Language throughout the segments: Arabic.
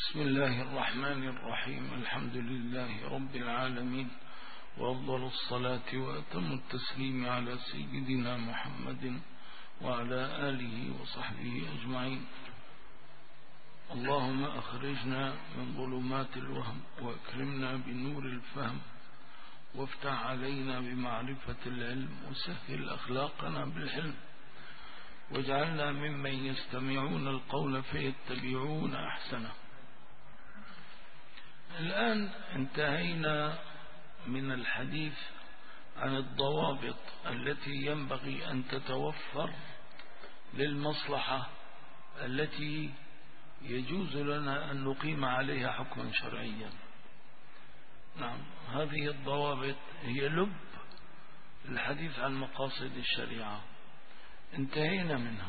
بسم الله الرحمن الرحيم. الحمد لله رب العالمين، وأفضل الصلاة وأتم التسليم على سيدنا محمد وعلى آله وصحبه أجمعين. اللهم أخرجنا من ظلمات الوهم وأكرمنا بنور الفهم، وافتح علينا بمعرفة العلم، وسهل أخلاقنا بالحلم، واجعلنا ممن يستمعون القول فيتبعون أحسنه. الآن انتهينا من الحديث عن الضوابط التي ينبغي أن تتوفر للمصلحة التي يجوز لنا أن نقيم عليها حكما شرعيا. نعم، هذه الضوابط هي لب الحديث عن مقاصد الشريعة، انتهينا منها.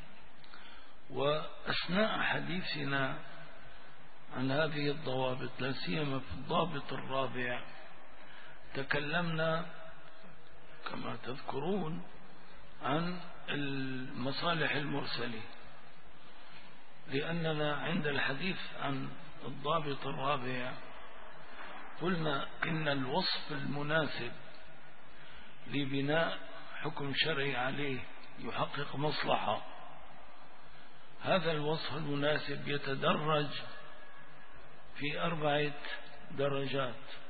وأثناء حديثنا عن هذه الضوابط، لا سيما في الضابط الرابع، تكلمنا كما تذكرون عن المصالح المرسلة، لأننا عند الحديث عن الضابط الرابع قلنا إن الوصف المناسب لبناء حكم شرعي عليه يحقق مصلحة. هذا الوصف المناسب يتدرج في 4 درجات،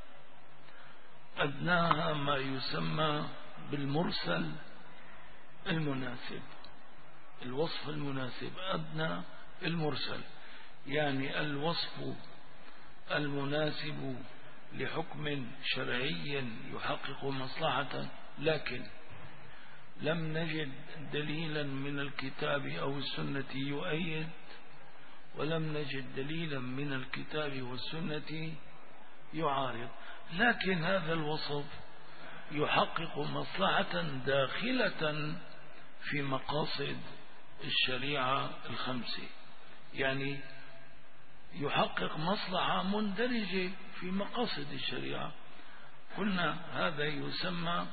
أدناها ما يسمى بالمرسل المناسب. الوصف المناسب أدنى المرسل، يعني الوصف المناسب لحكم شرعي يحقق مصلحة، لكن لم نجد دليلا من الكتاب أو السنة يؤيد، ولم نجد دليلا من الكتاب والسنة يعارض، لكن هذا الوصف يحقق مصلحة داخلة في مقاصد الشريعة ال5، يعني يحقق مصلحة مندرجة في مقاصد الشريعة. قلنا هذا يسمى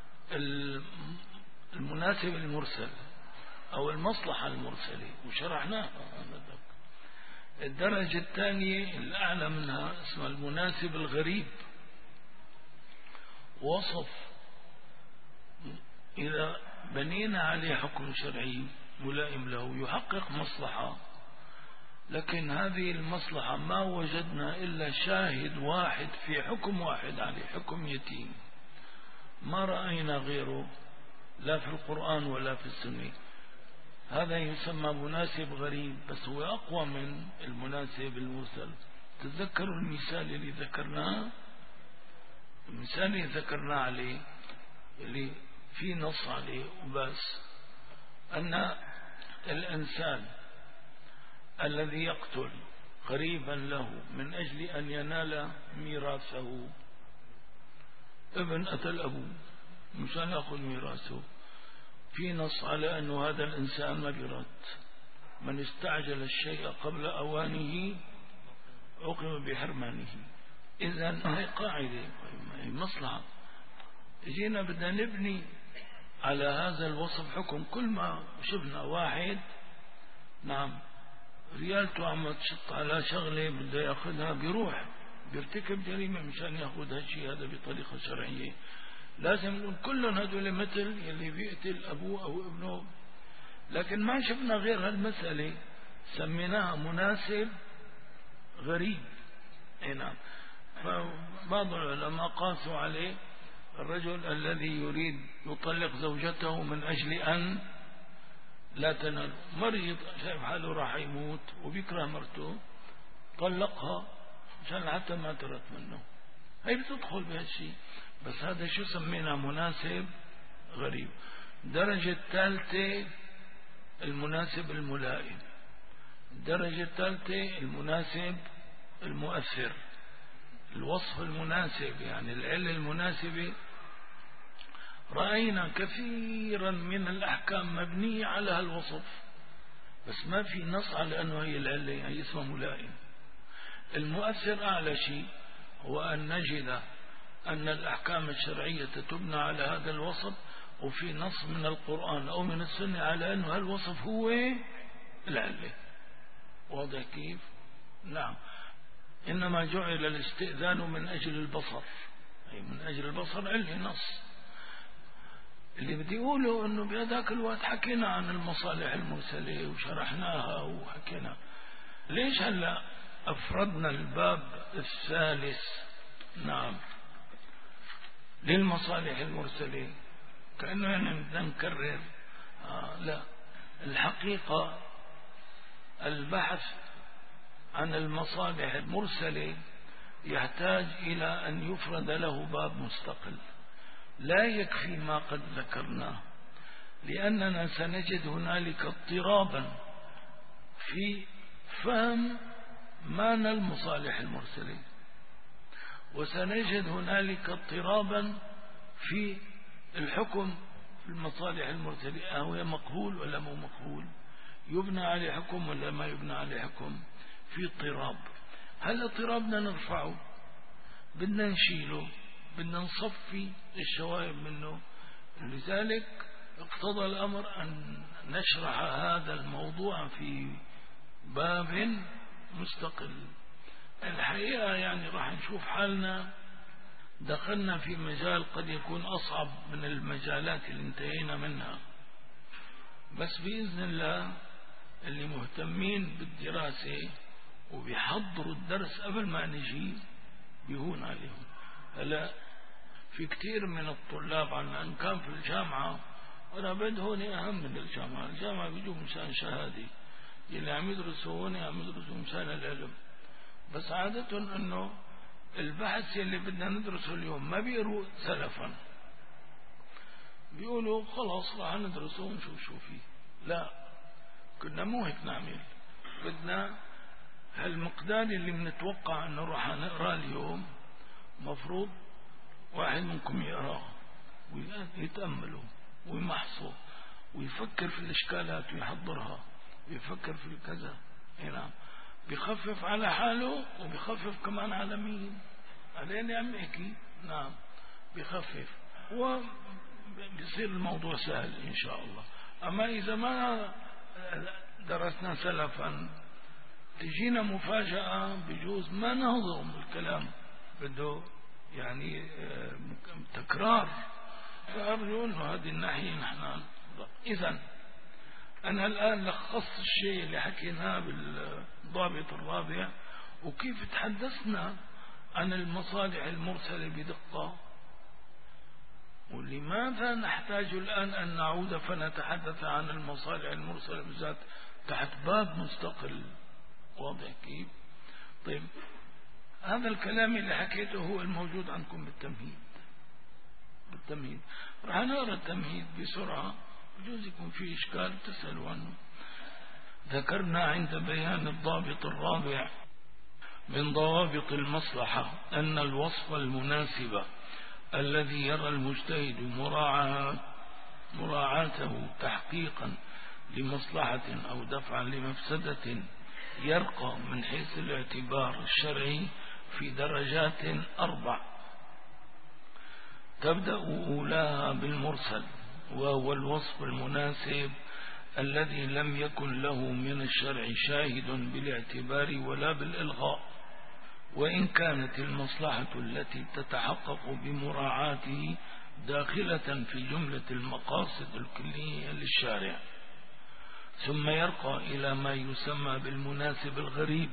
المناسب المرسل أو المصلحة المرسلة، وشرحناها. الدرجة الثانية الأعلى منها اسمها المناسب الغريب، وصف إذا بنينا عليه حكم شرعي ملائم له يحقق مصلحة، لكن هذه المصلحة ما وجدنا إلا شاهد واحد في حكم واحد عليه، حكم يتيم، ما رأينا غيره لا في القرآن ولا في السنة. هذا يسمى مناسب غريب، بس هو أقوى من المناسب المرسل. تذكروا المثال اللي ذكرناه، المثال اللي ذكرناه عليه اللي في نص عليه وبس، أن الإنسان الذي يقتل قريبا له من أجل أن ينال ميراثه، ابن قتل أبوه مشان يأخذ ميراثه، في نص على أنه هذا الإنسان ما بيرد، من استعجل الشيء قبل أوانه عوقب بحرمانه. إذن هي قاعدة، هي مصلحة. جينا بدنا نبني على هذا الوصف حكم. كل ما شفنا واحد نعم ريالته عم تشط على شغلة بده ياخذها، بيروح بيرتكب جريمة مشان ياخذ هالشيء هذا بطريقة شرعية، لازم نقول كلهم هدول مثل يلي بيقتل أبوه أو ابنه. لكن ما شفنا غير هالمسألة سميناها مناسب غريب. نعم، فبعض العلماء قاسوا عليه الرجل الذي يريد يطلق زوجته من أجل أن لا تنال، مريض شايف حاله راح يموت وبيكره مرته، طلقها عشان حتى ما ترت منه، هي بتدخل بهالشيء. بس هذا شو سمينا مناسب غريب. الدرجة الثالثة المناسب الملائم. الدرجة الثالثة المناسب المؤثر. الوصف المناسب يعني العلة المناسبة. رأينا كثيرا من الأحكام مبنية على هالوصف، بس ما في نص على أنه هي العلة، هي اسمها ملائم. المؤثر أعلى شيء هو أن نجد أن الأحكام الشرعية تبنى على هذا الوصف، وفي نص من القرآن أو من السنة على أنه هالوصف هو العلة. واضح كيف؟ نعم، إنما جعل الاستئذان من أجل البصر، أي من أجل البصر عليه نص. اللي بدي يقوله أنه بهذاك الوقت حكينا عن المصالح المرسلة وشرحناها وحكينا. ليش هلأ أفردنا الباب الثالث؟ نعم، للمصالح المرسلة، كأنه يعني بدنا نكرر. لا، الحقيقة البحث عن المصالح المرسلة يحتاج إلى أن يفرد له باب مستقل. لا يكفي ما قد ذكرناه، لأننا سنجد هنالك اضطرابا في فهم معنى المصالح المرسلة، وسنجد هنالك اضطرابا في الحكم في المصالح المرسلة. هو مقبول ولا مو مقبول؟ يبنى عليه حكم ولا ما يبنى عليه حكم؟ في اضطراب. هل اضطرابنا نرفعه؟ بدنا نشيله؟ بدنا نصفي الشوائب منه؟ لذلك اقتضى الأمر أن نشرح هذا الموضوع في باب مستقل. الحقيقة يعني راح نشوف حالنا دخلنا في مجال قد يكون أصعب من المجالات اللي انتهينا منها، بس بإذن الله اللي مهتمين بالدراسة وبيحضروا الدرس قبل ما نجي بيهون عليهم. هلا في كثير من الطلاب عن كان في الجامعة، أنا بدي هون أهم من الجامعة. الجامعة بيجوا مشان شهادة، اللي عم يدرسوا هون عم يدرسوا مشان العلم، بس عادة أنه البحث اللي بدنا ندرسه اليوم ما بيقروا سلفا، بيقولوا خلاص راح ندرسه ونشوف شو فيه. لا، كنا مو هيك نعمل. بدنا هالمقدار اللي بنتوقع أنه راح نقرأ اليوم مفروض واحد منكم يقرأه ويتأمله ويمحصه ويفكر في الإشكالات ويحضرها ويفكر في الكذا. نعم، بيخفف على حاله وبيخفف كمان على مين؟ علينا عم يحكي. نعم، بيخفف وبيصير الموضوع سهل إن شاء الله. أما إذا ما درسنا سلفا تجينا مفاجأة بجوز ما نهضم الكلام، بده يعني تكرار. فأرجو أنه هذه الناحية نحن. إذن أنا الآن لخصت الشيء اللي حكيناه بالضابط الرابع، وكيف تحدثنا عن المصالح المرسلة بدقة، ولماذا نحتاج الآن أن نعود فنتحدث عن المصالح المرسلة بالذات تحت باب مستقل. واضح كيف؟ طيب، هذا الكلام اللي حكيته هو الموجود عندكم بالتمهيد. رح نقرأ التمهيد بسرعة، بجوز يكون في إشكال تسألوا عنه. ذكرنا عند بيان الضابط الرابع من ضوابط المصلحة أن الوصف المناسب الذي يرى المجتهد مراعاته تحقيقا لمصلحة أو دفعا لمفسدة يرقى من حيث الاعتبار الشرعي في درجات 4. تبدأ أولاها بالمرسل، وهو الوصف المناسب الذي لم يكن له من الشرع شاهد بالاعتبار ولا بالإلغاء، وإن كانت المصلحة التي تتحقق بمراعاته داخلة في جملة المقاصد الكلية للشارع. ثم يرقى إلى ما يسمى بالمناسب الغريب،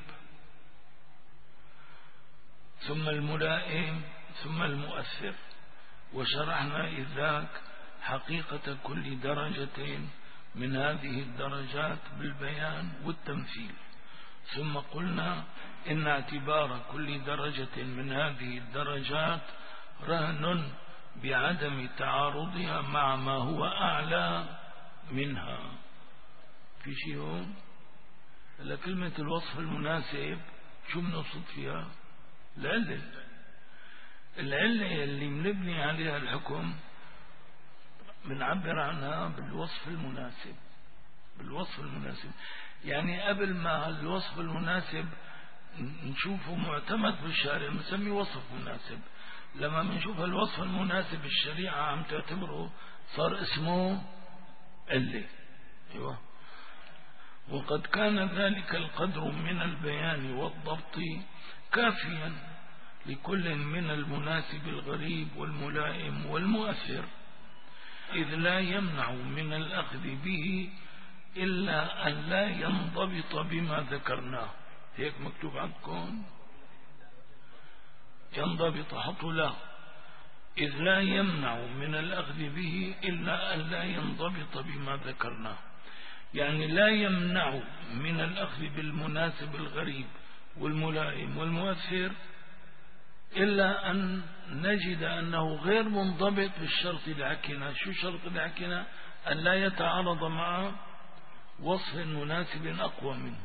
ثم الملائم، ثم المؤثر. وشرحنا إذ ذاك حقيقة كل درجة من هذه الدرجات بالبيان والتمثيل. ثم قلنا إن اعتبار كل درجة من هذه الدرجات رهن بعدم تعارضها مع ما هو أعلى منها. في شيء هون؟ كلمة الوصف المناسب شو بنقصد فيها؟ العلة اللي بنبني عليها الحكم بنعبر عنها بالوصف المناسب. يعني قبل ما الوصف المناسب نشوفه معتمد بالشارع بنسميه وصف مناسب. لما بنشوف الوصف المناسب الشريعة عم تعتبره صار اسمه علة. ايوه. وقد كان ذلك القدر من البيان والضبط كافيا لكل من المناسب الغريب والملائم والمؤثر، إذ لا يمنع من الأخذ به إلا أن لا ينضبط بما ذكرناه. هيك مكتوب عندكم ينضبط، حطوا لا، إذ لا يمنع من الأخذ به إلا أن لا ينضبط بما ذكرناه، يعني لا يمنع من الأخذ بالمناسب الغريب والملائم والمؤثر إلا أن نجد أنه غير منضبط بالشرط العكنة. شو شرط العكنة؟ أن لا يتعارض مع وصف مناسب أقوى منه.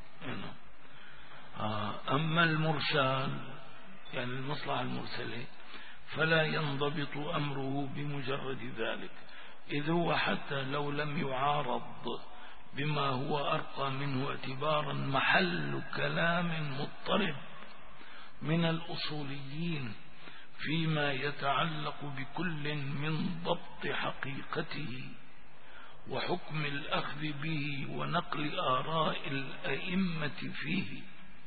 أما المرسال يعني المصلحة المرسلة فلا ينضبط أمره بمجرد ذلك، إذ هو حتى لو لم يعارض بما هو أرقى منه اعتبارا محل كلام مضطرب من الأصوليين فيما يتعلق بكل من ضبط حقيقته وحكم الأخذ به ونقل آراء الأئمة فيه.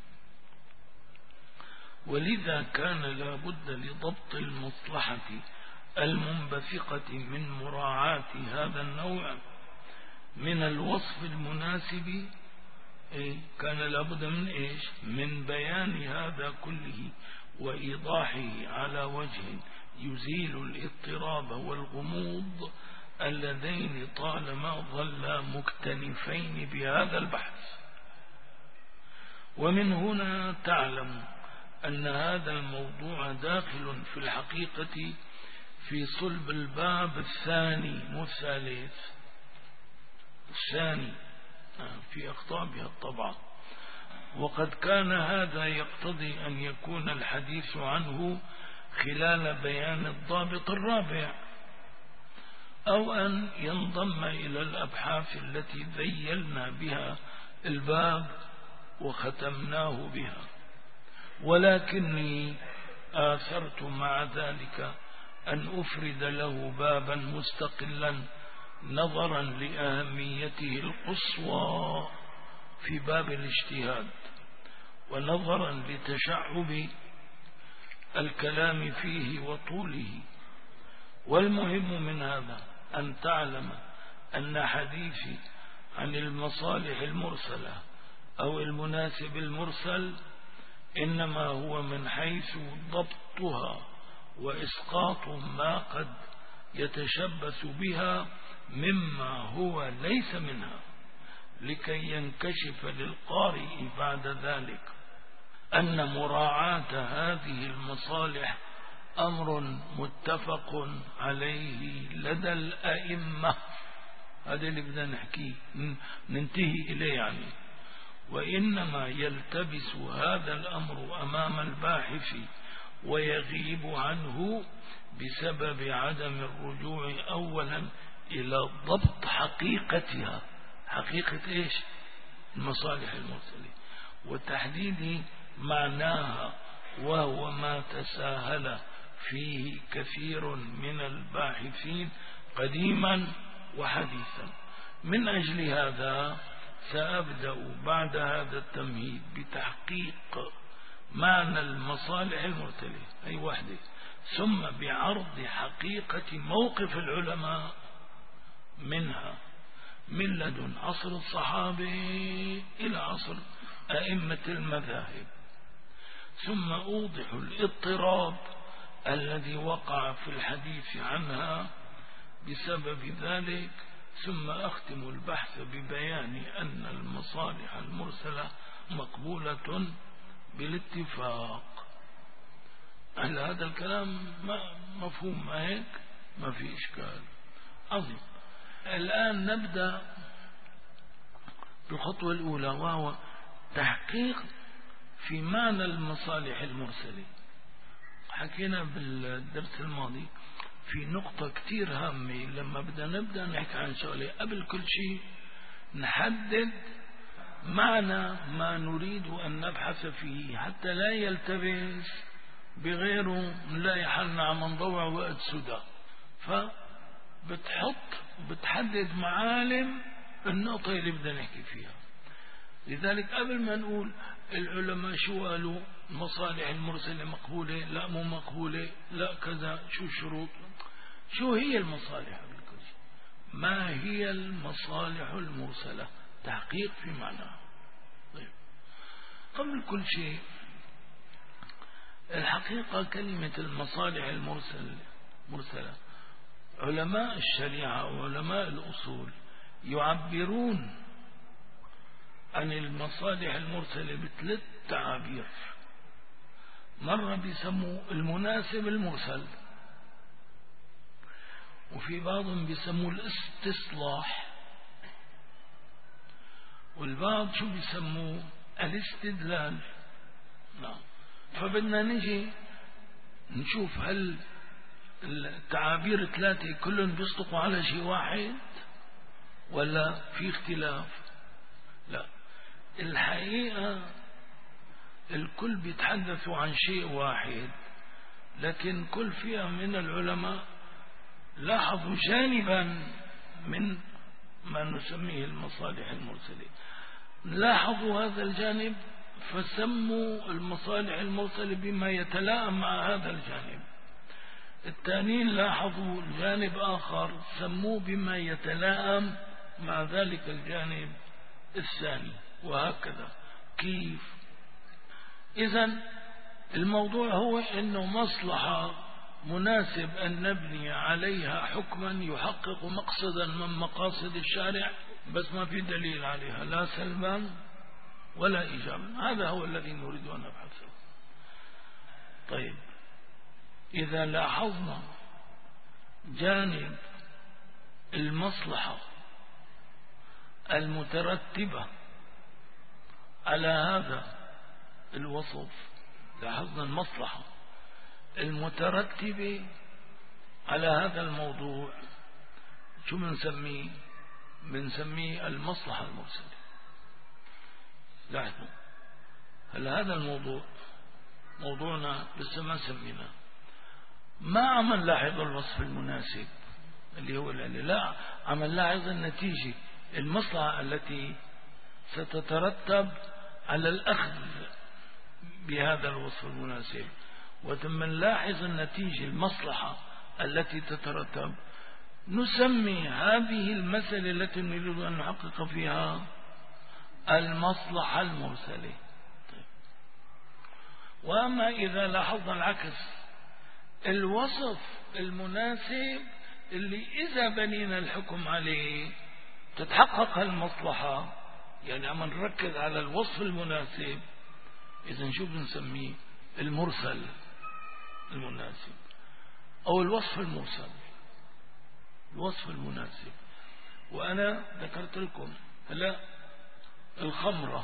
ولذا كان لا بد لضبط المصلحة المنبثقة من مراعاة هذا النوع من الوصف المناسب، كان لا بد من إيش؟ من بيان هذا كله وإيضاحه على وجه يزيل الاضطراب والغموض اللذين طالما ظلا مكتنفين بهذا البحث. ومن هنا تعلم أن هذا الموضوع داخل في الحقيقة في صلب الباب الثاني مو الثالث، الثاني في أخطابها الطبعة. وقد كان هذا يقتضي أن يكون الحديث عنه خلال بيان الضابط الرابع، أو أن ينضم إلى الأبحاث التي ذيلنا بها الباب وختمناه بها. ولكني آثرت مع ذلك أن أفرد له بابا مستقلا نظرا لأهميته القصوى في باب الاجتهاد، ونظرا لتشعب الكلام فيه وطوله. والمهم من هذا أن تعلم أن حديثي عن المصالح المرسلة أو المناسب المرسل إنما هو من حيث ضبطها وإسقاط ما قد يتشبث بها مما هو ليس منها، لكي ينكشف للقارئ بعد ذلك أن مراعاة هذه المصالح أمر متفق عليه لدى الأئمة. هذا اللي بدنا نحكيه ننتهي إليه يعني. وإنما يلتبس هذا الأمر أمام الباحث ويغيب عنه بسبب عدم الرجوع أولا إلى ضبط حقيقتها، حقيقة إيش؟ المصالح المرسلة، وتحديد معناها، وهو ما تساهل فيه كثير من الباحثين قديما وحديثا. من أجل هذا سأبدأ بعد هذا التمهيد بتحقيق معنى المصالح المرسلة أي وحده، ثم بعرض حقيقة موقف العلماء منها من لدن عصر الصحابة إلى عصر أئمة المذاهب، ثم أوضح الاضطراب الذي وقع في الحديث عنها بسبب ذلك، ثم أختم البحث ببيان أن المصالح المرسلة مقبولة بالاتفاق. هل هذا الكلام مفهوم؟ ما هيك ما في إشكال. عظيم. الآن نبدأ بالخطوة الأولى، وهو تحقيق في معنى المصالح المرسلة. حكينا بالدرس الماضي في نقطة كتير هامة، لما بدنا نبدأ نحكي عن شغلة قبل كل شيء نحدد معنى ما نريد أن نبحث فيه حتى لا يلتبس بغيره، نلاقي حالنا عم نضوع وقت سدى. فبتحط بتحدد معالم النقطة اللي بدنا نحكي فيها. لذلك قبل ما نقول العلماء شو قالوا المصالح المرسلة مقبولة لا مو مقبولة لا كذا شو الشروط شو هي المصالح ما هي المصالح المرسلة تحقيق في معناها. طيب قبل كل شيء الحقيقة كلمة المصالح المرسلة علماء الشريعة وعلماء الأصول يعبرون عن المصالح المرسلة بثلاث تعابير. مرة بيسموا المناسب المرسل، وفي بعضهم بيسموا الاستصلاح، والبعض شو بيسموه الاستدلال. نعم. فبدنا نجي نشوف هل التعابير ثلاثة كلهم بيصدقوا على شيء واحد ولا في اختلاف. لا، الحقيقة الكل بيتحدثوا عن شيء واحد، لكن كل فئة من العلماء لاحظوا جانبا من ما نسميه المصالح المرسلة، لاحظوا هذا الجانب فسموا المصالح المرسلة بما يتلائم مع هذا الجانب. الثانيين لاحظوا جانب آخر سموه بما يتلائم مع ذلك الجانب الثاني، وهكذا. كيف؟ إذن الموضوع هو أنه مصلحة مناسب أن نبني عليها حكما يحقق مقصدا من مقاصد الشارع، بس ما في دليل عليها لا سلبا ولا إيجابا. هذا هو الذي نريد أن نبحثه. طيب إذا لاحظنا جانب المصلحة المترتبة على هذا الوصف، لاحظنا المصلحة المترتبة على هذا الموضوع، شو بنسميه؟ بنسميه المصلحة المرسلة. لاحظوا، هل هذا الموضوع موضوعنا لسه ما سميناه، ما عم نلاحظ الوصف المناسب اللي هو العلة، لا عم نلاحظ النتيجة، المصلحة التي ستترتب على الأخذ بهذا الوصف المناسب، وثم نلاحظ النتيجة المصلحة التي تترتب، نسمي هذه المسألة التي نريد أن نحقق فيها المصلحة المرسلة. طيب. وأما إذا لاحظنا العكس، الوصف المناسب اللي إذا بنينا الحكم عليه تتحقق المصلحة، يعني عم نركز على الوصف المناسب، إذن شو بنسميه؟ المرسل المناسب أو الوصف المرسل، الوصف المناسب. وأنا ذكرت لكم هلا الخمرة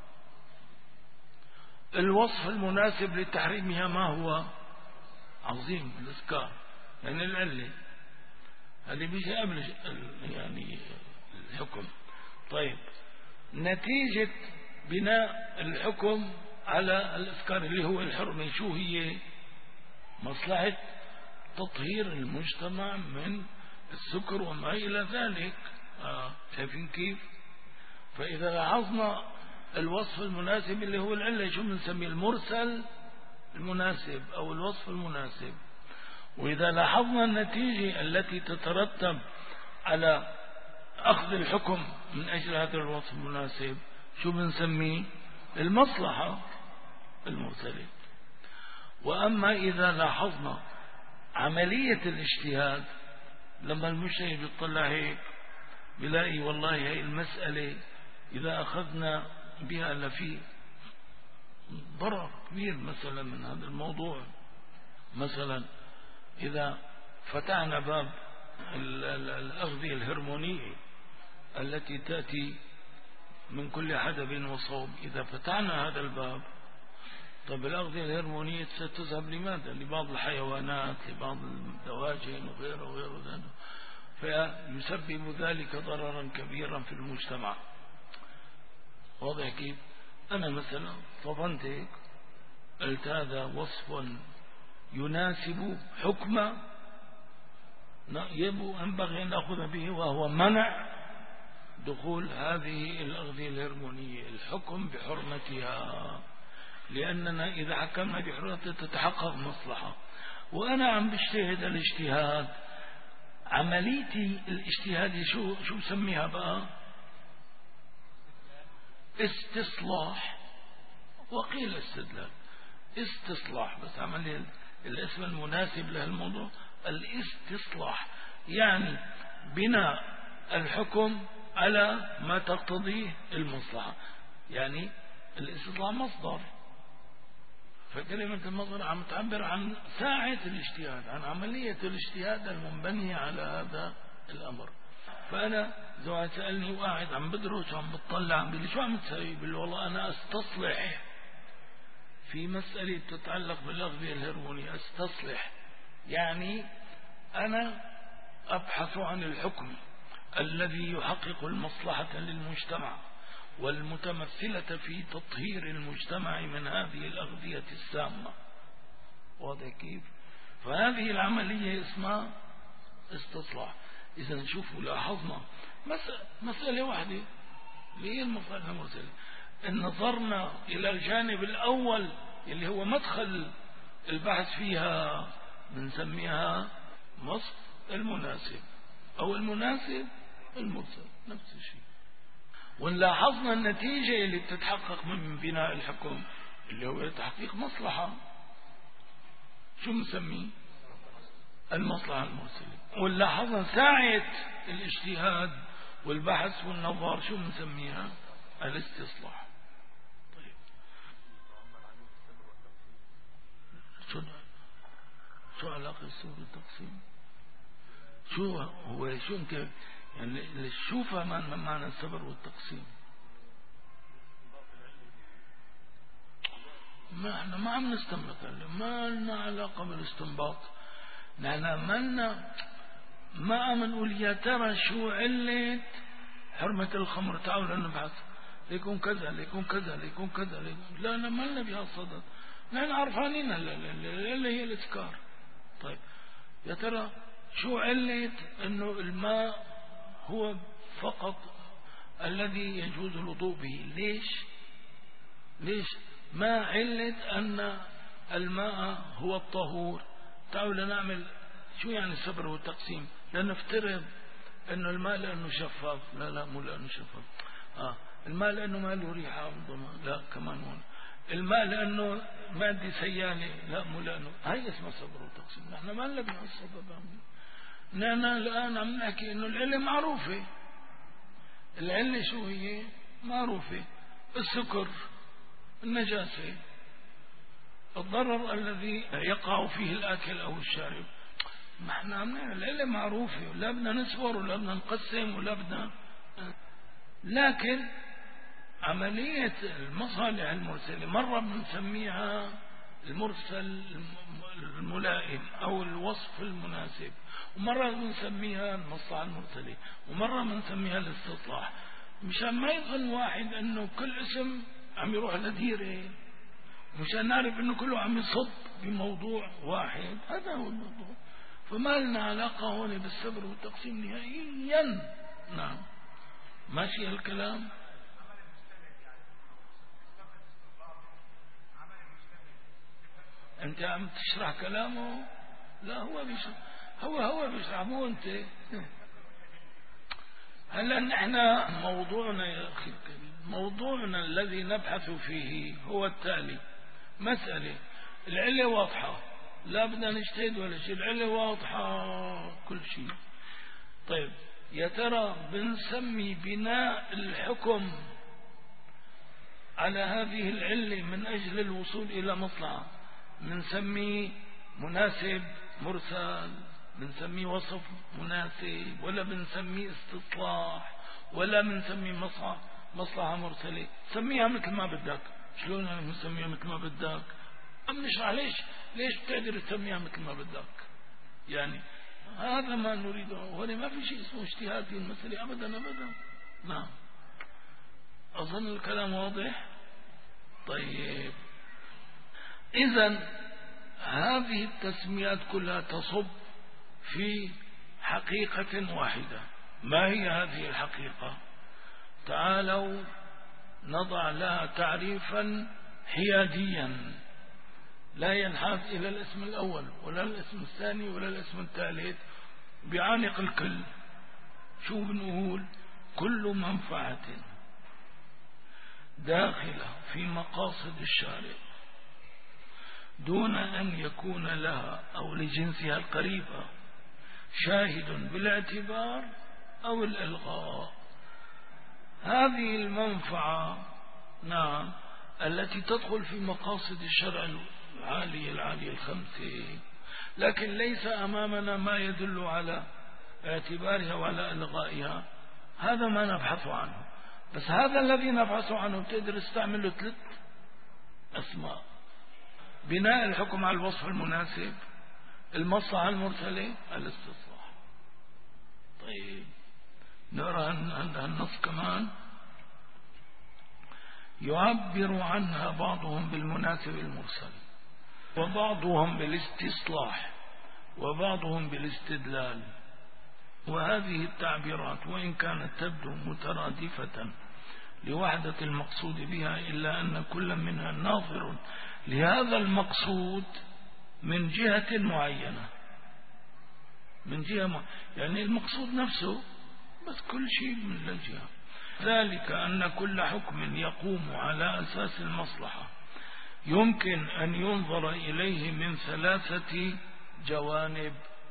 الوصف المناسب لتحريمها ما هو؟ عظيم، الإسكار، يعني العلة هذه بيجي قبل يعني الحكم. طيب نتيجة بناء الحكم على الإسكار اللي هو الحرمة شو هي؟ مصلحة تطهير المجتمع من السكر وما إلى ذلك. شايفين كيف؟ فإذا لاحظنا الوصف المناسب اللي هو العلة شو بنسميه؟ المرسل المناسب أو الوصف المناسب. وإذا لاحظنا النتيجة التي تترتب على أخذ الحكم من أجل هذا الوصف المناسب شو بنسميه؟ المصلحة المرسلة. وأما إذا لاحظنا عملية الاجتهاد، لما المجتهد يطلع هيك بلاقي والله هي المسألة إذا أخذنا بها لفي ضرر كبير مثلا من هذا الموضوع. مثلا إذا فتحنا باب الأغذية الهرمونية التي تأتي من كل حدب وصوب، إذا فتحنا هذا الباب، طب الأغذية الهرمونية ستذهب لماذا؟ لبعض الحيوانات، لبعض الدواجن وغيره وغيره ذلك، فيسبب ذلك ضررا كبيرا في المجتمع. واضح كيف؟ أنا مثلا صفنت هيك قلت هذا وصف يناسب حكم ينبغي أن نأخذ به، وهو منع دخول هذه الأغذية الهرمونية الحكم بحرمتها، لأننا إذا حكمنا بحرمتها تتحقق مصلحة. وأنا عم بجتهد الاجتهاد، عمليتي الاجتهاد شو بسميها بقى؟ استصلاح، وقيل استدلال. استصلاح بس عملية الاسم المناسب لهالموضوع الاستصلاح، يعني بناء الحكم على ما تقتضيه المصلحة. يعني الاستصلاح مصدر، فكلمة المصدر عم تعبر عن ساعة الاجتهاد، عن عملية الاجتهاد المنبنية على هذا الأمر. فأنا إذا واحد سألني وقاعد عم بدرس وعم بتطلع عم بيقول لي شو عم تسوي؟ بقول له والله أنا استصلح في مسألة تتعلق بالأغذية الهرمونية. استصلح يعني أنا أبحث عن الحكم الذي يحقق المصلحة للمجتمع والمتمثلة في تطهير المجتمع من هذه الأغذية السامة. واضح كيف؟ فهذه العملية اسمها استصلاح. إذا نشوفوا لاحظنا مسألة واحدة اللي هي المصالح المرسلة، إن نظرنا إلى الجانب الأول اللي هو مدخل البحث فيها بنسميها وصف المناسب أو المناسب المرسل، نفس الشيء. ونلاحظنا النتيجة اللي بتتحقق من بناء الحكم اللي هو تحقيق مصلحة، شو مسميه؟ المصلحة المرسلة. ونلاحظنا ساعة الاجتهاد والبحث والنظر شو مسميها؟ الاستصلاح. طيب شو علاقة السبب بالتقسيم؟ شو هو شو انت يعني شو فهم معنى السبر والتقسيم؟ ما احنا ما عم نستنبط، ما لنا علاقة بالاستنباط. نحن ما عم نقول يا ترى شو علة حرمة الخمر، تعالوا نبحث ليكون كذا ليكون كذا ليكون كذا ليكون. لا أنا ما لنا بها الصدد، نحن عرفانين اللي هي الإسكار. طيب يا ترى شو علة انه الماء هو فقط الذي يجوز الوضوء به؟ ليش ما علة ان الماء هو الطهور؟ تعالوا نعمل شو يعني الصبر والتقسيم. لنفترض انه الماء لانه شفاف، لا مو لانه شفاف، الماء لانه ما له ريحه، لا كمان هون. الماء لانه مادة سيالة، لا مو لانه. هاي اسمها صبر وتقسيم. نحن ما لنا بهالسبب. نحن الآن عم نحكي إنه العلة معروفة. العلة شو هي؟ معروفة. السكر، النجاسة، الضرر الذي يقع فيه الآكل أو الشارب. ما احنا عم نعمل العلة معروفة، ولا بدنا نسور ولا بدنا نقسم ولا بدنا. لكن عملية المصالح المرسلة مرة بنسميها المرسل الملائم أو الوصف المناسب، ومرة بنسميها المصلحة المرسلة، ومرة بنسميها الاستصلاح. مشان ما يظن واحد انه كل اسم عم يروح لديره، مشان نعرف انه كله عم يصب بموضوع واحد. هذا هو الموضوع. فما لنا علاقة هون بالصبر والتقسيم نهائيا. نعم ماشي الكلام. انت عم تشرح كلامه؟ لا هو بيشرح، هو بيشرح مو انت. هلا نحن موضوعنا يا اخي الكريم، موضوعنا الذي نبحث فيه هو التالي. مسألة العلة واضحة، لا بدنا نجتهد ولا شيء، العلة واضحة كل شيء. طيب يا ترى بنسمي بناء الحكم على هذه العلة من أجل الوصول إلى مصلحة بنسميه مناسب مرسل، بنسميه وصف مناسب، ولا بنسميه استصلاح، ولا بنسميه مصلحة مرسلة؟ سميها مثل ما بدك. شلون يعني بنسميها مثل ما بدك؟ عم نشرح ليش بتقدر تسميها مثل ما بدك. يعني هذا ما نريده، وهنا ما في شيء اسمه اجتهاد في المسألة أبدا. نعم أظن الكلام واضح. طيب إذن هذه التسميات كلها تصب في حقيقة واحدة. ما هي هذه الحقيقة؟ تعالوا نضع لها تعريفا حياديا لا ينحاز إلى الاسم الأول ولا الاسم الثاني ولا الاسم الثالث، بعانق الكل. شو بنقول؟ كل منفعة داخلة في مقاصد الشارع دون أن يكون لها أو لجنسها القريبة شاهد بالاعتبار أو الإلغاء. هذه المنفعة نعم التي تدخل في مقاصد الشرع العالية الخمسة، لكن ليس أمامنا ما يدل على اعتبارها ولا إلغائها، هذا ما نبحث عنه. بس هذا الذي نبحث عنه تقدر استعمله 3 أسماء: بناء الحكم على الوصف المناسب، المصلحة المرسلة، الاستصلاح. طيب نرى النص كمان: يعبر عنها بعضهم بالمناسب المرسل، وبعضهم بالاستصلاح، وبعضهم بالاستدلال. وهذه التعبيرات وإن كانت تبدو مترادفة لوحدة المقصود بها، إلا أن كل منها ناظر لهذا المقصود من جهة معينة، من جهة يعني المقصود نفسه، بس كل شيء من الجهة. ذلك أن كل حكم يقوم على أساس المصلحة يمكن أن ينظر إليه من 3 جوانب: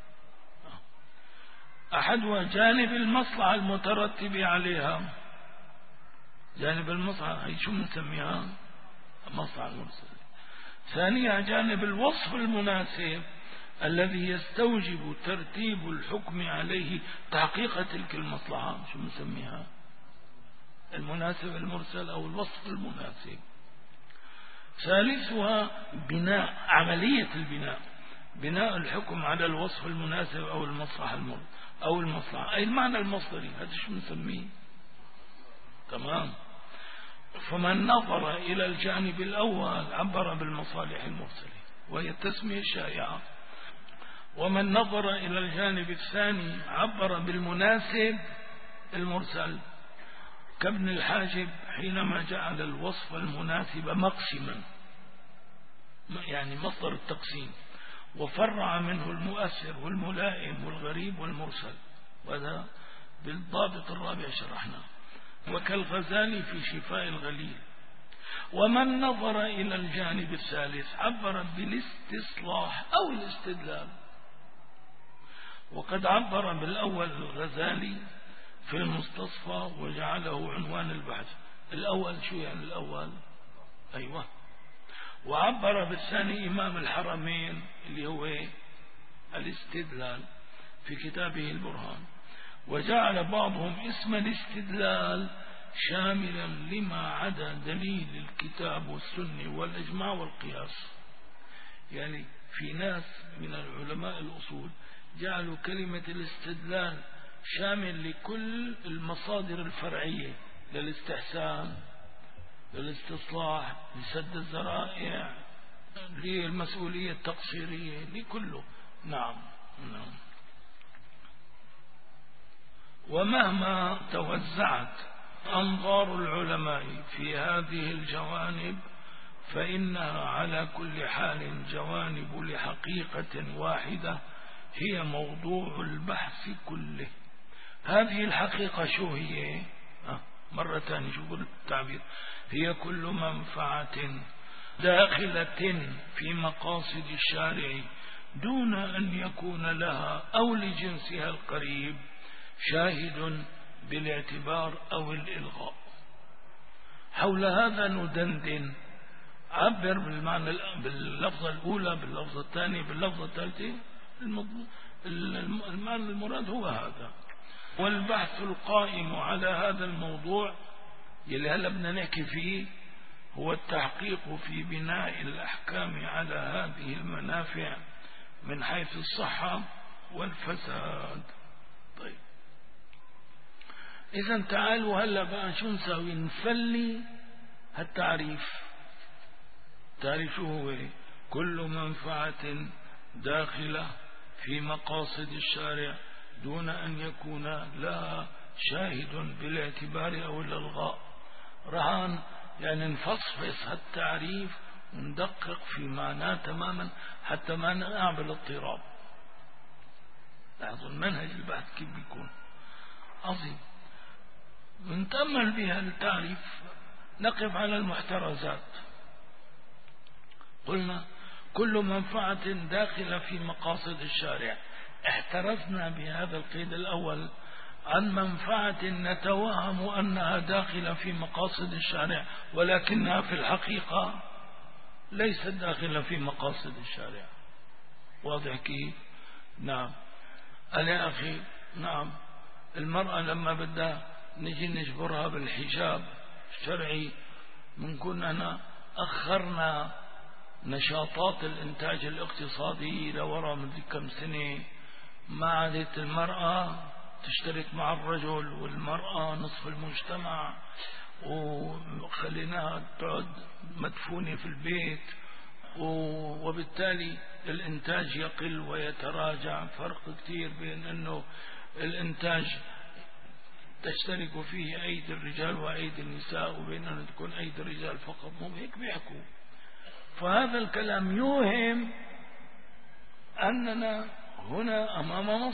أحدها جانب المصلحة المترتب عليها، جانب المصلحة هي شو نسميها؟ المصلحة المرسلة. ثانيها جانب الوصف المناسب الذي يستوجب ترتيب الحكم عليه تحقيق تلك المصلحة، شو نسميها؟ المناسب المرسل أو الوصف المناسب. ثالثها بناء، عملية البناء، بناء الحكم على الوصف المناسب أو المصلحة أو المصلحة، أي المعنى المصدري، هذا شو نسميه؟ تمام. فمن نظر إلى الجانب الأول عبر بالمصالح المرسلة وهي التسمية الشائعة، ومن نظر إلى الجانب الثاني عبر بالمناسب المرسل، كابن الحاجب حينما جعل الوصف المناسب مقسما، يعني مصدر التقسيم، وفرع منه المؤثر والملائم والغريب والمرسل، وهذا بالضابط الرابع شرحنا. وكالغزالي في شفاء الغليل. ومن نظر إلى الجانب الثالث عبر بالاستصلاح أو الاستدلال، وقد عبر بالأول الغزالي في المستصفى وجعله عنوان البحث. الأول شو يعني الأول؟ أيوة. وعبر بالثاني إمام الحرمين اللي هو الاستدلال في كتابه البرهان، وجعل بعضهم اسم الاستدلال شاملا لما عدا دليل الكتاب والسنة والإجماع والقياس. يعني في ناس من العلماء الأصول جعلوا كلمة الاستدلال شامل لكل المصادر الفرعية للاستحسان، للاستصلاح، لسد الذرائع، للمسؤولية التقصيرية، لكله. نعم. ومهما توزعت أنظار العلماء في هذه الجوانب فإنها على كل حال جوانب لحقيقة واحدة هي موضوع البحث كله. هذه الحقيقة شو هي؟ مرة ثانية شو التعبير؟ هي كل منفعة داخلة في مقاصد الشارع دون أن يكون لها أو لجنسها القريب شاهد بالاعتبار أو الإلغاء. حول هذا ندندن، عبر بالمعنى باللفظة الأولى، باللفظة الثانية، باللفظة الثالثة. المعنى المراد هو هذا. والبحث القائم على هذا الموضوع يلي هلا بدنا نحكي فيه هو التحقيق في بناء الأحكام على هذه المنافع من حيث الصحة والفساد. طيب إذا تعالوا هلا بقى شو نسوي؟ نفلي هالتعريف. تعريف هو كل منفعة داخلة في مقاصد الشارع دون أن يكون لها شاهد بالاعتبار أو الإلغاء. رهان يعني نفصفص هالتعريف وندقق في معناه تماما حتى ما نقع بالاضطراب. لاحظوا المنهج البحث كيف بيكون عظيم. نتأمل بها التعريف نقف على المحترزات. قلنا كل منفعة داخلة في مقاصد الشارع. احترزنا بهذا القيد الأول عن منفعة نتوهم أنها داخلة في مقاصد الشارع ولكنها في الحقيقة ليست داخلة في مقاصد الشارع. واضح كيف؟ نعم. يا أخي نعم، المرأة لما بدها نجي نجبرها بالحجاب الشرعي بنكون أنا أخرنا نشاطات الإنتاج الاقتصادي لوراء من كم سنة. ما عادت المرأة تشترك مع الرجل والمرأة نصف المجتمع وخليناها تقعد مدفونة في البيت، وبالتالي الإنتاج يقل ويتراجع. فرق كتير بين أنه الإنتاج تشترك فيه أيدي الرجال وأيدي النساء وبين أن تكون أيدي الرجال فقط. هم هيك بيحكوا. فهذا الكلام يوهم أننا هنا أمام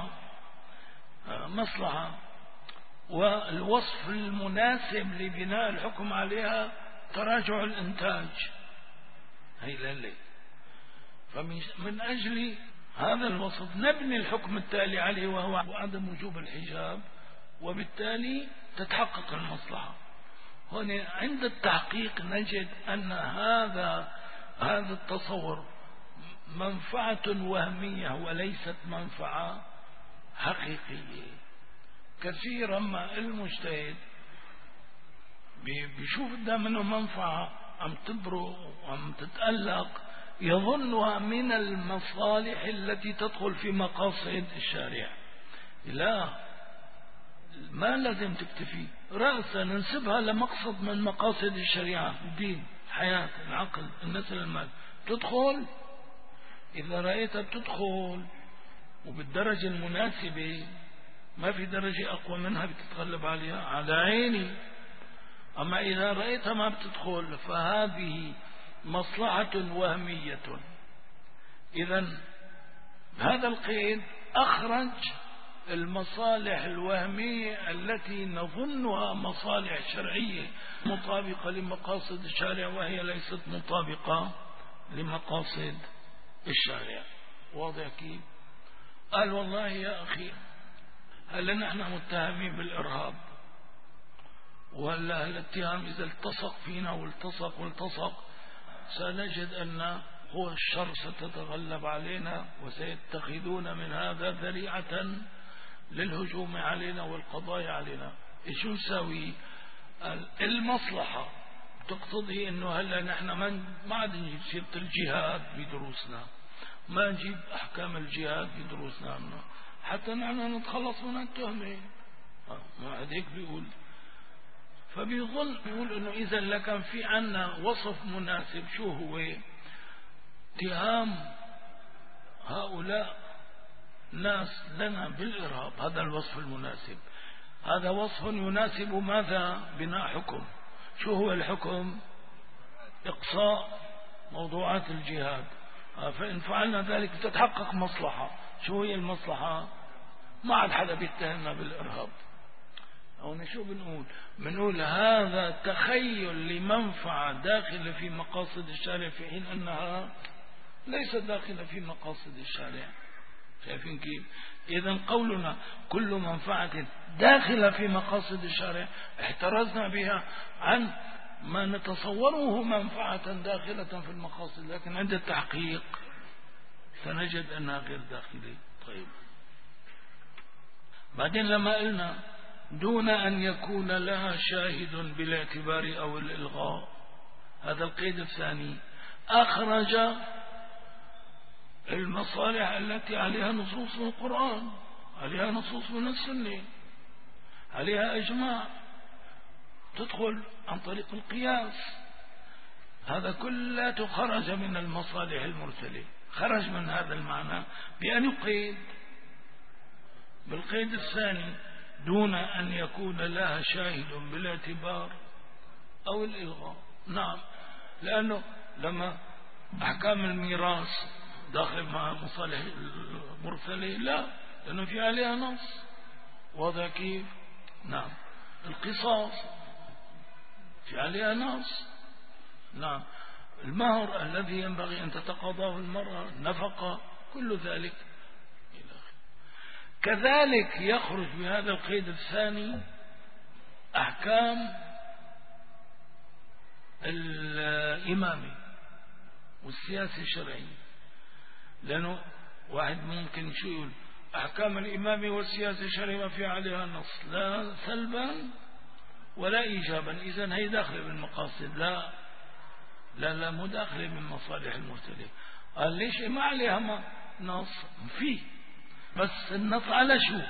مصلحة، والوصف المناسب لبناء الحكم عليها تراجع الإنتاج. هي للي فمن أجل هذا الوصف نبني الحكم التالي عليه وهو عدم وجوب الحجاب، وبالتالي تتحقق المصلحة. هنا عند التحقيق نجد أن هذا التصور منفعة وهمية وليست منفعة حقيقية. كثيرا ما المجتهد بيشوف منه منفعة عم تبرق وعم تتألق يظنها من المصالح التي تدخل في مقاصد الشارع. لا، ما لازم تكتفي رأسا ننسبها لمقصد من مقاصد الشريعة: الدين، الحياة، العقل، النسل، المال. تدخل إذا رأيتها بتدخل وبالدرجة المناسبة، ما في درجة أقوى منها بتتغلب عليها، على عيني. أما إذا رأيتها ما بتدخل فهذه مصلحة وهمية. إذن هذا القيد أخرج المصالح الوهمية التي نظنها مصالح شرعية مطابقة لمقاصد الشارع وهي ليست مطابقة لمقاصد الشارع. واضح كيف؟ قال والله يا أخي هل نحن متهمين بالإرهاب؟ ولا الاتهام إذا التصق فينا والتصق سنجد أن هو الشر ستتغلب علينا وسيتخذون من هذا ذريعة للهجوم علينا والقضاء علينا. شو نسوي؟ المصلحة تقتضي أنه هلا نحن ما عاد نجيب سيرة الجهاد بدروسنا، ما نجيب أحكام الجهاد بدروسنا حتى نحن نتخلص من التهمة. ما هيك بيقول. بيقول أنه إذا لكان في عنا وصف مناسب. شو هو؟ اتهام هؤلاء ناس لنا بالإرهاب، هذا الوصف المناسب. هذا وصف يناسب ماذا؟ بناء حكم. شو هو الحكم؟ إقصاء موضوعات الجهاد. فإن فعلنا ذلك تتحقق مصلحة. شو هي المصلحة؟ ما عاد حدا بيتهمنا بالإرهاب. هنا شو بنقول هذا تخيل لمنفعة داخلة في مقاصد الشارع في حين أنها ليست داخلة في مقاصد الشارع. شايفين كيف؟ إذن قولنا كل منفعة داخلة في مقاصد الشارع احترزنا بها عن ما نتصوره منفعة داخلة في المقاصد، لكن عند التحقيق سنجد أنها غير داخلة. طيب بعدين لما قلنا دون أن يكون لها شاهد بالاعتبار أو الإلغاء، هذا القيد الثاني أخرج المصالح التي عليها نصوص من القرآن، عليها نصوص من السنة، عليها إجماع، تدخل عن طريق القياس. هذا كله خرج من المصالح المرسلة. خرج من هذا المعنى بأن يقيد بالقيد الثاني دون أن يكون لها شاهد بالاعتبار أو الإلغاء. نعم، لأنه لما أحكام الميراث داخل مع مصالح المرسلة لا، لأنه في عليها نص واضح كيف. نعم، القصاص في عليها نص. نعم، المهر الذي ينبغي أن تتقاضاه المرأة، نفقة، كل ذلك. كذلك يخرج بهذا القيد الثاني أحكام الإمامة والسياسة الشرعية، لأنه واحد ممكن شو يقول أحكام الإمامة والسياسة الشرعية ما في عليها نص لا سلبا ولا إيجابا، إذن هي داخلة بالمقاصد. لا لا لا، مو داخلة من مصالح المرسلة. قال ليش ما عليها ما نص؟ فيه، بس النص على شو؟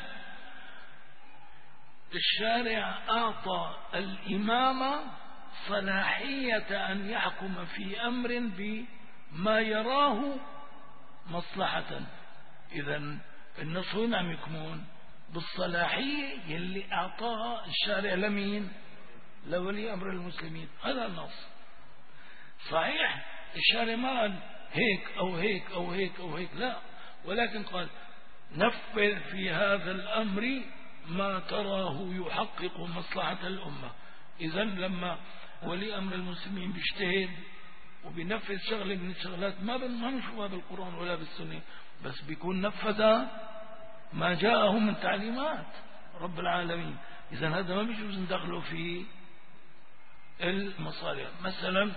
الشارع أعطى الإمام صلاحية أن يحكم في أمر بما يراه مصلحة. إذن النص وين عم يكمن؟ بالصلاحية يلي أعطاها الشارع لمين؟ لولي أمر المسلمين. هذا النص صحيح. الشارع ما قال هيك أو هيك أو هيك أو هيك، لا، ولكن قال نفذ في هذا الأمر ما تراه يحقق مصلحة الأمة. إذن لما ولي أمر المسلمين بيجتهد وبينفذ شغلة من الشغلات ما نشوفها بالقرآن ولا بالسنة، بس بيكون نفذ ما جاءه من تعليمات رب العالمين. إذن هذا ما بيجوز ندخله في المصالح. مثلا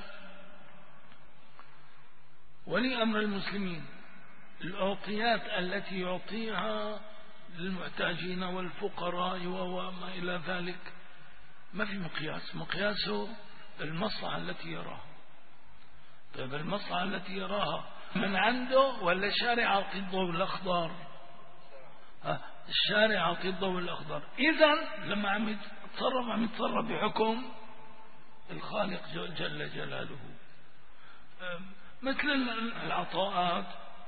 ولي أمر المسلمين الأعطيات التي يعطيها للمحتاجين والفقراء وما إلى ذلك ما في مقياس، مقياسه المصلحة التي يراها. طيب المصلحة التي يراها من عنده ولا الشارع عطي الضوء الأخضر؟ الشارع عطي الضوء الأخضر. إذن لما عم يتصرف بحكم الخالق جل جلاله. مثل العطاءات،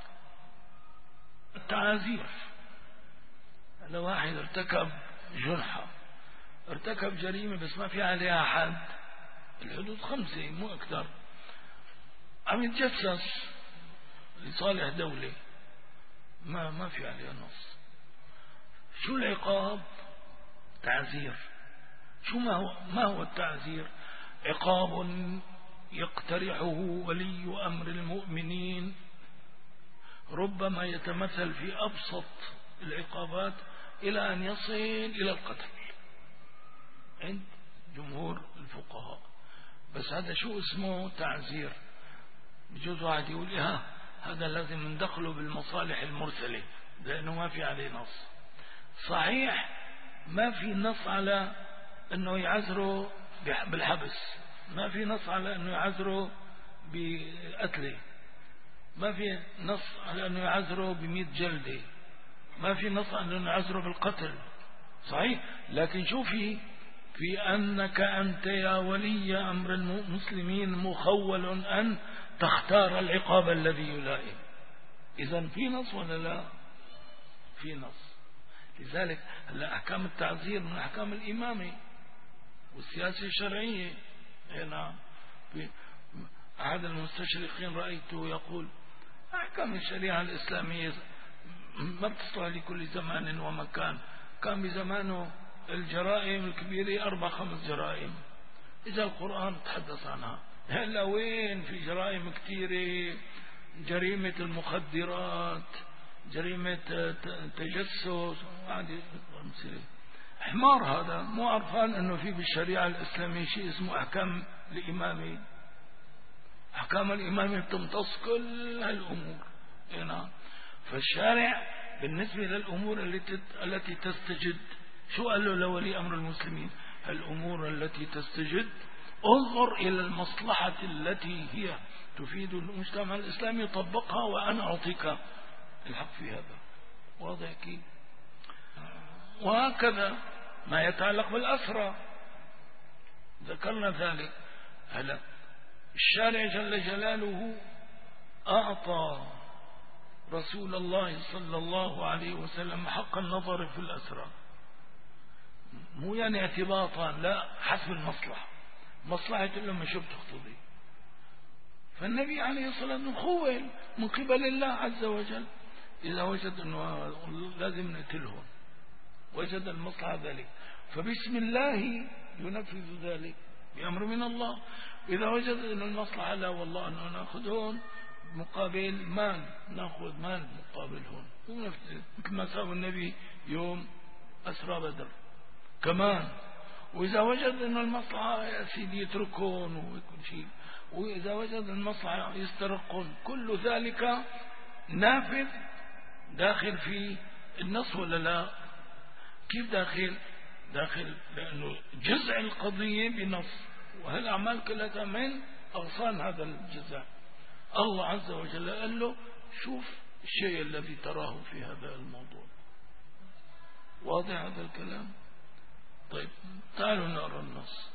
التعازير. لو واحد ارتكب جرحة، ارتكب جريمة بس ما في عليها حد، الحدود 5 مو أكثر، عم يتجسس لصالح دولة، ما في عليها نص. شو العقاب؟ تعزير. شو ما هو التعزير؟ عقاب يقترحه ولي أمر المؤمنين، ربما يتمثل في أبسط العقابات إلى أن يصل إلى القتل عند جمهور الفقهاء. بس هذا شو اسمه؟ تعزير. بجوز واحد يقول هذا لازم ندخله بالمصالح المرسلة لأنه ما في عليه نص. صحيح ما في نص على أنه يعزره بالحبس، ما في نص على أنه يعزره بقتله، ما في نص على أنه يعزره ب100 جلدة، ما في نص على أنه يعزره بالقتل. صحيح، لكن شو في أنك أنت يا ولي أمر المسلمين مخول أن تختار العقاب الذي يلائم. إذن في نص ولا لا؟ في نص. لذلك أحكام التعزير من أحكام الإمامة والسياسة الشرعية. هنا في أحد المستشرقين رأيته يقول أحكام الشريعة الإسلامية ما بتصلح لكل زمان ومكان. كان بزمانه الجرائم الكبيرة 4-5 جرائم، إذا القرآن تحدث عنها. هلا وين في جرائم كثيرة، جريمة المخدرات، جريمة تجسس، حمار هذا مو عرفان أنه في بالشريعة الإسلامية شيء اسمه أحكام الإمامة. أحكام الإمامة بتمتص كل هالأمور هنا. فالشارع بالنسبة للأمور التي تستجد، شو قال له لولي أمر المسلمين؟ الأمور التي تستجد انظر إلى المصلحة التي هي تفيد المجتمع الإسلامي، طبقها وأنا أعطيك الحق في هذا. واضح كيف؟ وهكذا ما يتعلق بالأسرى ذكرنا ذلك. هلا الشارع جل جلاله أعطى رسول الله صلى الله عليه وسلم حق النظر في الأسرى. مو يعني اعتباطا، لا، حسب المصلحة، مصلحة الأمة شو بتقتضي. فالنبي عليه الصلاة والسلام خول من قبل الله عز وجل، إذا وجد أنه لازم نقتلهم وجد المصلحة ذلك، فبسم الله ينفذ ذلك بأمر من الله. إذا وجد أن المصلحة لا والله أنه نأخذهم مقابل مال، نأخذ مال مقابلهم ونفذ، مثل ما سوى النبي يوم أسرى بدر كمان. وإذا وجد أن المصلحة يا سيدي يتركون وكل شيء، وإذا وجد المصلحة يسترقون، كل ذلك نافذ داخل في النص ولا لا؟ كيف داخل لأنه جزء القضية بنص، وهالأعمال كلها من أغصان هذا الجزاء. الله عز وجل قال له شوف الشيء الذي تراه في هذا الموضوع. واضح هذا الكلام؟ طيب تعالوا نقرأ النص.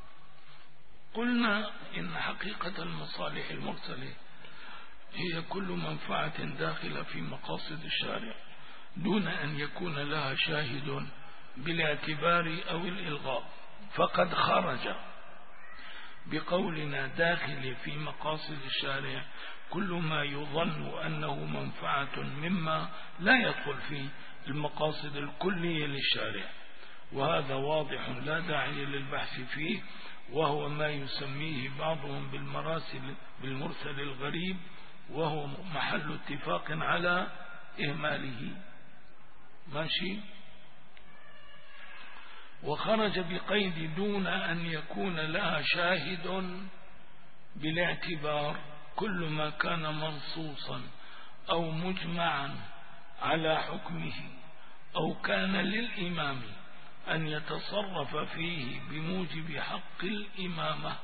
قلنا إن حقيقة المصالح المرسلة هي كل منفعة داخلة في مقاصد الشارع دون أن يكون لها شاهد بالاعتبار أو الإلغاء. فقد خرج بقولنا داخل في مقاصد الشارع كل ما يظن أنه منفعة مما لا يدخل في المقاصد الكلية للشارع، وهذا واضح لا داعي للبحث فيه، وهو ما يسميه بعضهم بالمرسل الغريب، وهو محل اتفاق على إهماله. ماشي. وخرج بقيد دون أن يكون لها شاهد بالاعتبار كل ما كان منصوصا أو مجمعا على حكمه أو كان للإمام أن يتصرف فيه بموجب حق الإمامة،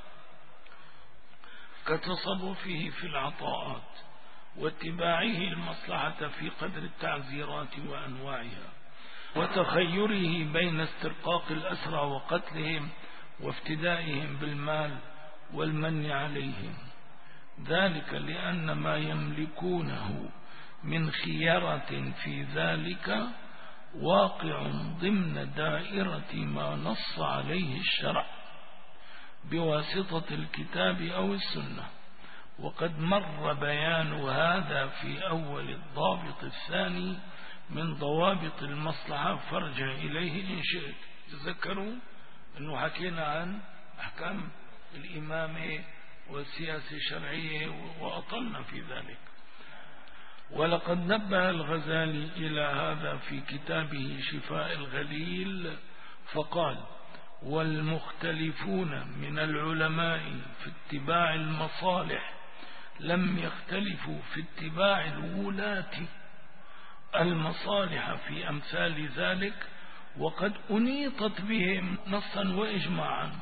كتصرفه في العطاءات واتباعه المصلحة في قدر التعزيرات وأنواعها، وتخيره بين استرقاق الأسرى وقتلهم وافتدائهم بالمال والمن عليهم، ذلك لأن ما يملكونه من خيرة في ذلك واقع ضمن دائرة ما نص عليه الشرع بواسطة الكتاب أو السنة. وقد مر بيان هذا في أول الضابط الثاني من ضوابط المصلحة، فارجع إليه إن شئت. تذكروا أنه حكينا عن أحكام الإمامة والسياسة الشرعية وأطلنا في ذلك. ولقد نبه الغزالي إلى هذا في كتابه شفاء الغليل فقال: والمختلفون من العلماء في اتباع المصالح لم يختلفوا في اتباع الولاة المصالح في أمثال ذلك، وقد أنيطت بهم نصا وإجماعا،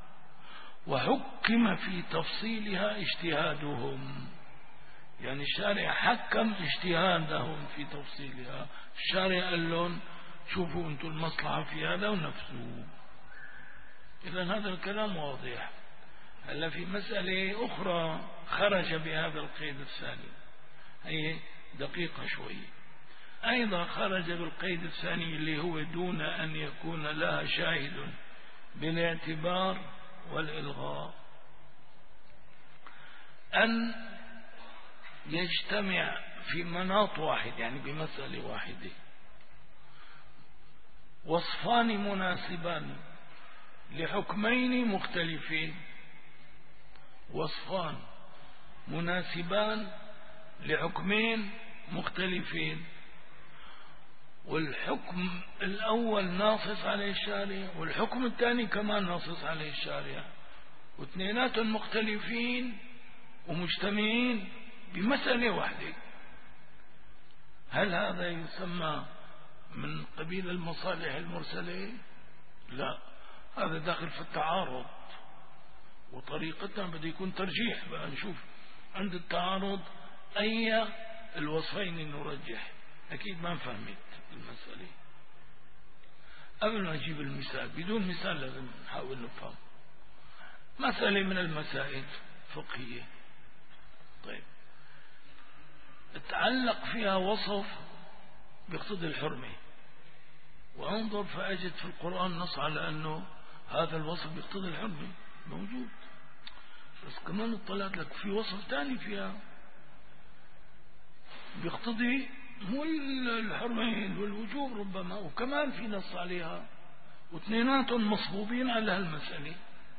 وحكم في تفصيلها اجتهادهم. يعني الشارع حكم اجتهادهم في تفصيلها، الشارع قال لهم شوفوا أنتم المصلحة في هذا ونفسه. إذن هذا الكلام واضح. هلا في مسألة أخرى خرج بهذا القيد الثاني، هي دقيقة شوي، أيضا خرج بالقيد الثاني اللي هو دون أن يكون لها شاهد بالاعتبار والإلغاء، أن يجتمع في مناط واحد، يعني بمسألة واحدة، وصفان مناسبان لحكمين مختلفين، وصفان مناسبان لحكمين مختلفين، والحكم الأول ناصص عليه الشارع والحكم الثاني كمان ناصص عليه الشارع، واثنيناتهم مختلفين ومجتمعين بمسألة واحدة. هل هذا يسمى من قبيل المصالح المرسلة؟ لا، هذا داخل في التعارض، وطريقتنا بده يكون ترجيح. بقى نشوف عند التعارض أي الوصفين نرجح. أكيد ما فهمت المسألة. قبل ما نجيب المثال، بدون مثال لازم نحاول نفهم مسألة من المسائل فقهية. طيب، تعلق فيها وصف بيقتضي الحرمة، وانظر فأجد في القرآن نص على أنه هذا الوصف يقتضي الحرمة، موجود. بس كمان اطلعت لك في وصف ثاني فيها بيقتضي مو الحرمين والوجوب ربما، وكمان في نص عليها، واثنيناتهم مصبوبين على هالمسألة.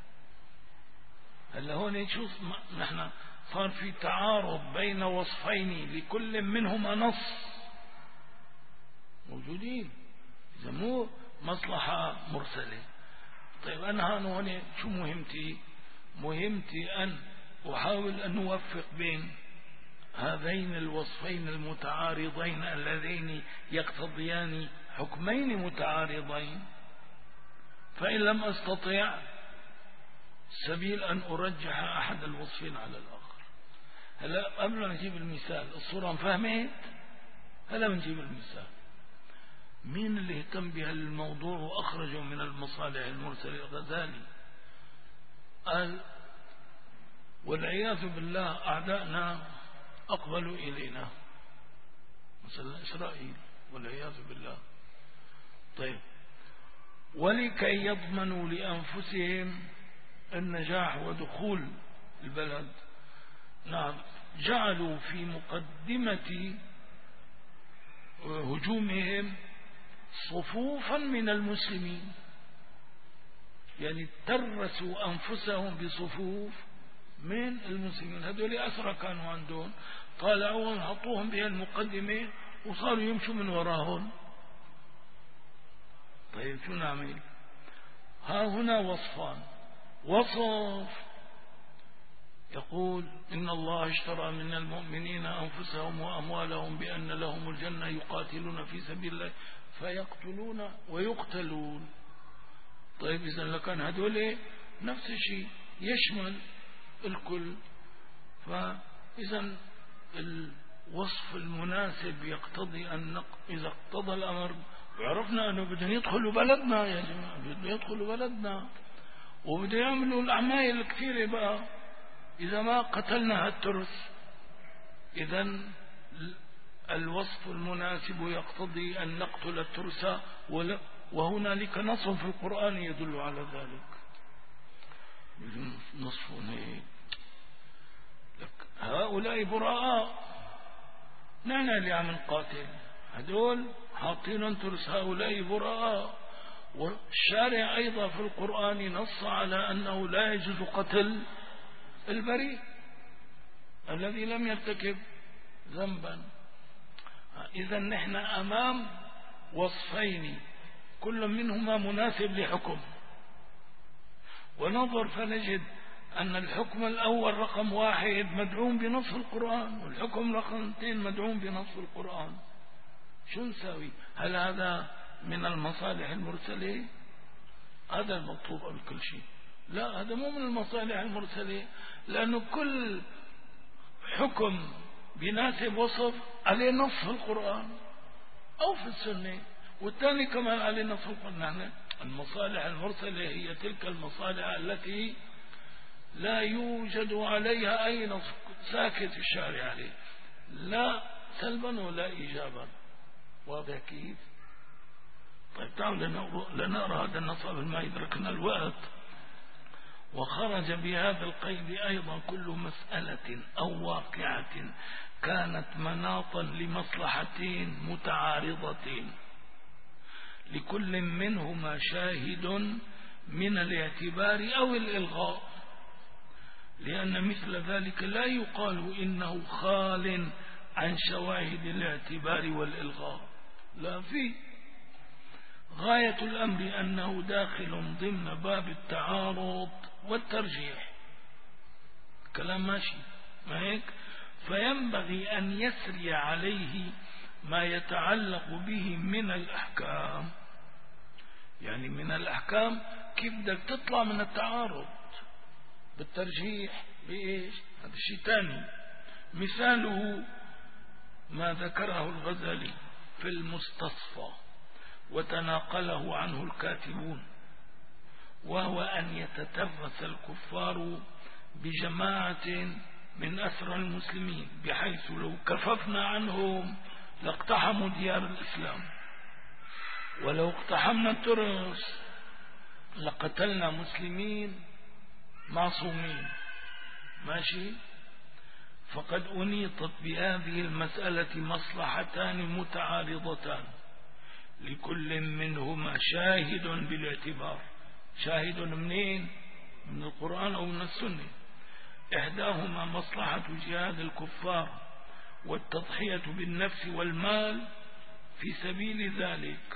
هلا هون شو نحن صار في تعارض بين وصفين لكل منهما نص موجودين، إذا مو مصلحة مرسلة. طيب أنا هون شو مهمتي؟ مهمتي أن أحاول أن نوفق بين هذين الوصفين المتعارضين اللذين يقتضيان حكمين متعارضين، فإن لم أستطع سبيل أن أرجح أحد الوصفين على الآخر. هلا قبل ما نجيب المثال، الصورة فهمت؟ هلا بنجيب المثال. مين اللي اهتم بهالموضوع وأخرجه من المصالح المرسلة؟ الغزالي قال والعياذ بالله أعداءنا أقبلوا إلينا، مثلا إسرائيل والعياذ بالله. طيب ولكي يضمنوا لأنفسهم النجاح ودخول البلد، نعم، جعلوا في مقدمة هجومهم صفوفا من المسلمين، يعني ترسوا أنفسهم بصفوف من المسلمين. هذول أسرى كانوا عندهم، طالعوهم حطوهم بها المقدمة وصاروا يمشوا من وراهم. طيب شو نعمل؟ ها هنا وصفان. وصف يقول إن الله اشترى من المؤمنين أنفسهم وأموالهم بأن لهم الجنة يقاتلون في سبيل الله فيقتلون ويقتلون. طيب إذا لكان هذول نفس الشيء يشمل الكل، فإذا الوصف المناسب يقتضي أن إذا اقتضى الأمر وعرفنا أنه بدهم يدخلوا بلدنا، يا جماعة بدهم يدخلوا بلدنا وبدهم يعملوا الأعمال الكثيرة بقى، إذا ما قتلنا هالترس إذا الوصف المناسب يقتضي أن نقتل الترس، وهنالك نص في القرآن يدل على ذلك. نصف هيك هؤلاء براء، نحن اللي عم نقاتل، هدول حاطين ترس، هؤلاء براء. والشارع أيضا في القرآن نص على أنه لا يجوز قتل البريء الذي لم يرتكب ذنبا. إذا نحن أمام وصفين كل منهما مناسب لحكم، ونظر فنجد أن الحكم الأول رقم 1 مدعوم بنص القرآن، والحكم رقم 2 مدعوم بنص القرآن. شو نساوي؟ هل هذا من المصالح المرسلة؟ هذا المطلوب قبل كل شيء. لا، هذا مو من المصالح المرسلة، لأنه كل حكم بيناسب وصف عليه نص في القرآن أو في السنة، والثاني كمان عليه نص في القرآن. نحن المصالح المرسلة هي تلك المصالح التي لا يوجد عليها أي نص، ساكت الشارع عليه، لا سلبا ولا إيجابا. واضح كيف؟ طيب تعالوا لنقرأ هذا النص قبل ما يدركنا الوقت. وخرج بهذا القيد أيضا كل مسألة أو واقعة كانت مناطا لمصلحتين متعارضتين لكل منهما شاهد من الاعتبار أو الإلغاء، لأن مثل ذلك لا يقال إنه خال عن شواهد الاعتبار والإلغاء، لا، في غاية الأمر أنه داخل ضمن باب التعارض والترجيح. كلام ماشي ما هيك؟ فينبغي أن يسري عليه ما يتعلق به من الأحكام، يعني من الأحكام كيف بدك تطلع من التعارض بالترجيح بإيش؟ هذا شيء ثاني. مثاله ما ذكره الغزالي في المستصفى وتناقله عنه الكاتبون، وهو أن يتترس الكفار بجماعة من أسرى المسلمين بحيث لو كففنا عنهم لاقتحموا ديار الإسلام. ولو اقتحمنا الترس لقتلنا مسلمين معصومين، ماشي. فقد أنيطت بهذه المسألة مصلحتان متعارضتان لكل منهما شاهد بالاعتبار. شاهد منين؟ من القرآن أو من السنة. إحداهما مصلحة جهاد الكفار والتضحية بالنفس والمال في سبيل ذلك،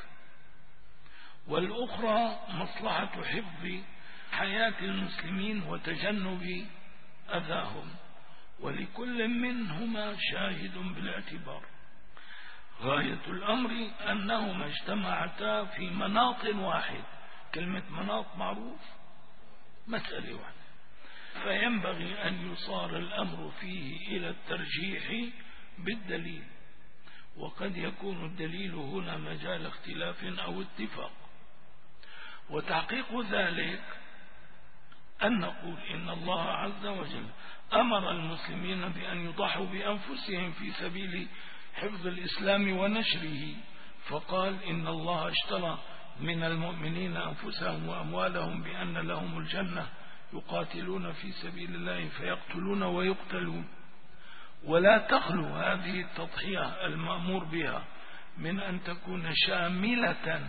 والأخرى مصلحة حفظ حياة المسلمين وتجنب أذاهم، ولكل منهما شاهد بالاعتبار. غاية الأمر أنهما اجتمعتا في مناط واحد. كلمة مناط معروف، مسألة واحدة، فينبغي أن يصار الأمر فيه إلى الترجيح بالدليل، وقد يكون الدليل هنا مجال اختلاف أو اتفاق. وتحقيق ذلك أن نقول إن الله عز وجل أمر المسلمين بأن يضحوا بأنفسهم في سبيل حفظ الإسلام ونشره، فقال إن الله اشترى من المؤمنين أنفسهم وأموالهم بأن لهم الجنة يقاتلون في سبيل الله فيقتلون ويقتلون. ولا تخلو هذه التضحية المأمور بها من أن تكون شاملة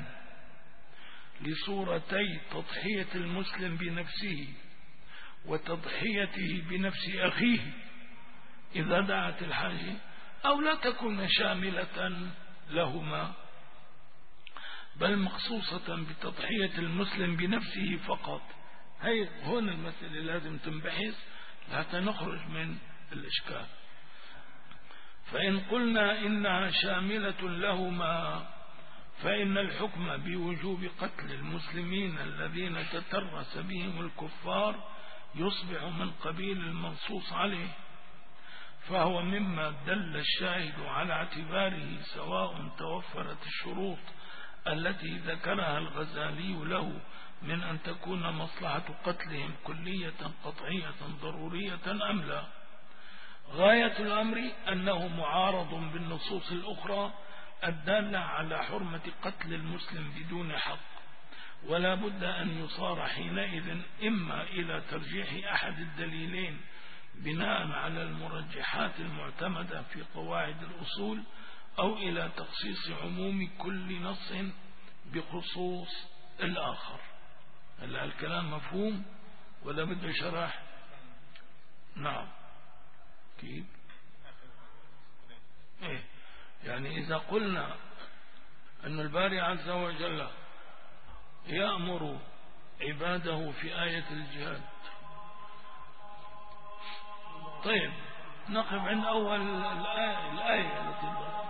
لصورتي تضحية المسلم بنفسه وتضحيته بنفس أخيه إذا دعت الحاجة، أو لا تكون شاملة لهما، بل مخصوصة بتضحية المسلم بنفسه فقط. هي هون المسألة لازم تنبحث حتى نخرج من الإشكال. فإن قلنا إنها شاملة لهما فإن الحكم بوجوب قتل المسلمين الذين تترس بهم الكفار يصبح من قبيل المنصوص عليه، فهو مما دل الشاهد على اعتباره سواء توفرت الشروط التي ذكرها الغزالي له من أن تكون مصلحة قتلهم كلية قطعية ضرورية أم لا. غاية الأمر أنه معارض بالنصوص الأخرى الدالة على حرمة قتل المسلم بدون حق، ولا بد أن يصار حينئذ إما إلى ترجيح أحد الدليلين بناء على المرجحات المعتمدة في قواعد الأصول، أو إلى تخصيص عموم كل نص بخصوص الآخر. هل الكلام مفهوم ولا بده شرح؟ نعم. كيف؟ إيه؟ يعني إذا قلنا أن الباري عز وجل يأمر عباده في آية الجهاد، طيب نقف عند أول الآية التي